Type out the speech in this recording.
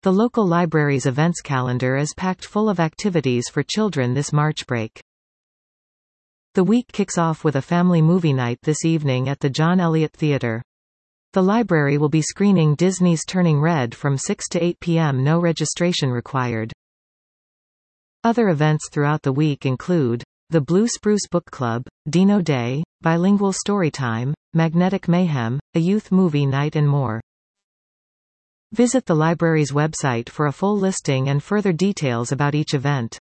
The local library's events calendar is packed full of activities for children this March break. The week kicks off with a family movie night this evening at the John Elliott Theatre. The library will be screening Disney's Turning Red from 6 to 8 p.m. No registration required. Other events throughout the week include the Blue Spruce Book Club, Dino Day, Bilingual Storytime, Magnetic Mayhem, a youth movie night and more. Visit the library's website for a full listing and further details about each event.